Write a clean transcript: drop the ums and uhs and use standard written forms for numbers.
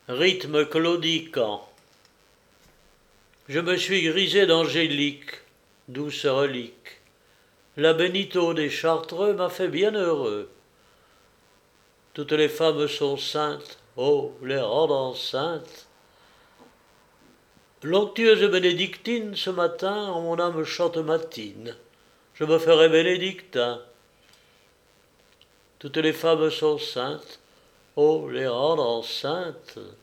Rythme claudiquant. Je me suis grisé d'angélique, douce relique. La Benito des Chartreux m'a fait bien heureux. Toutes les femmes sont saintes, oh, les rendre enceintes. L'onctueuse bénédictine, ce matin, en mon âme chante matine. Je me ferai bénédictin. Toutes les femmes sont saintes, oh, les rendre enceintes.